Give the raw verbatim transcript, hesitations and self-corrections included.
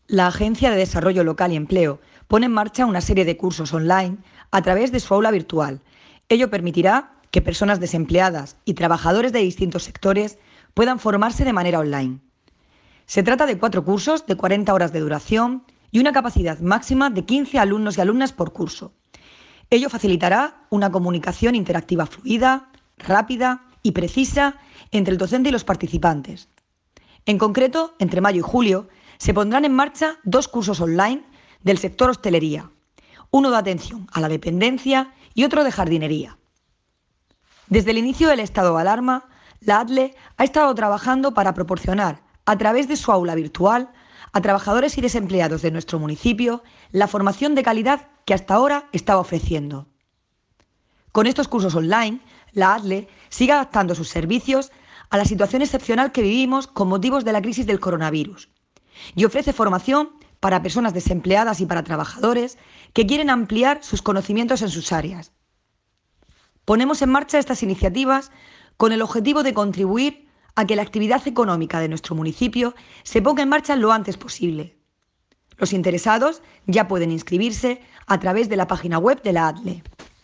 La Agencia de Desarrollo Local y Empleo pone en marcha una serie de cursos online a través de su aula virtual. Ello permitirá que personas desempleadas y trabajadores de distintos sectores puedan formarse de manera online. Se trata de cuatro cursos de cuarenta horas de duración y una capacidad máxima de quince alumnos y alumnas por curso. Ello facilitará una comunicación interactiva fluida, rápida y precisa entre el docente y los participantes. En concreto, entre mayo y julio, se pondrán en marcha dos cursos online del sector hostelería, uno de atención a la dependencia y otro de jardinería. Desde el inicio del estado de alarma, la A D L E ha estado trabajando para proporcionar, a través de su aula virtual, a trabajadores y desempleados de nuestro municipio la formación de calidad que hasta ahora estaba ofreciendo. Con estos cursos online, la A D L E sigue adaptando sus servicios a la situación excepcional que vivimos con motivos de la crisis del coronavirus y ofrece formación para personas desempleadas y para trabajadores que quieren ampliar sus conocimientos en sus áreas. Ponemos en marcha estas iniciativas con el objetivo de contribuir a que la actividad económica de nuestro municipio se ponga en marcha lo antes posible. Los interesados ya pueden inscribirse a través de la página web de la A D L E.